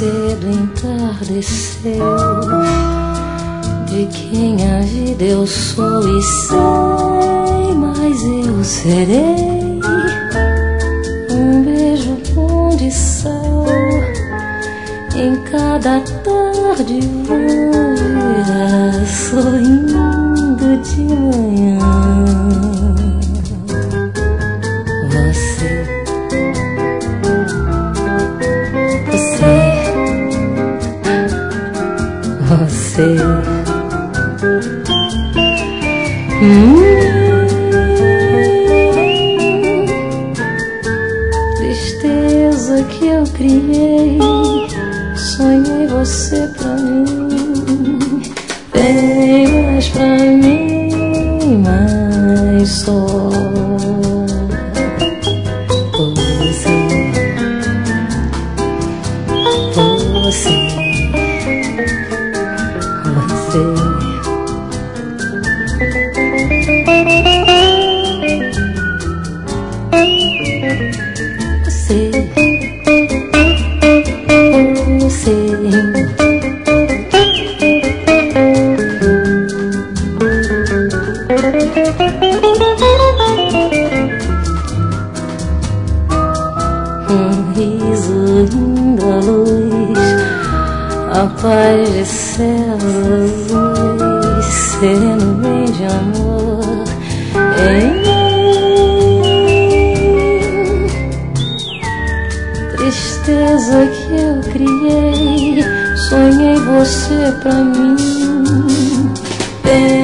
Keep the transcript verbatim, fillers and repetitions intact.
cedo entardeceu, de quem a vida eu sou e sei, mas eu serei um beijo bom de sal em cada tarde loira, sorrindo de manhã. Você, você, hum, tristeza que eu criei, sonhei você pra mim, vem mais pra mim, mas só você, você. Você, você, um riso indo à luz, a paz de céus azuis, sereno bem de amor em mim. Tristeza que eu criei, sonhei você pra mim.